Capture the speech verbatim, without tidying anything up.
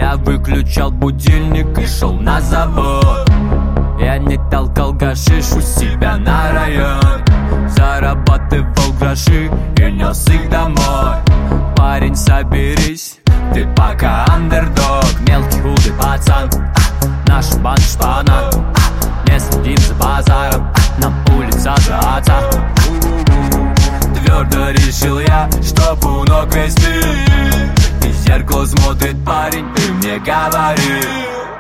Я выключал будильник и шел на завод. Я не толкал гашиш у себя на район. Зарабатывал гроши и нес их домой. Парень, соберись, ты пока андердог. Мелкий худый пацан, наша банда шпана. Не следим за базаром, нам улица за отца. Твердо решил я, чтоб у ног весь мир. И в зеркало смотрит парень и мне говорит: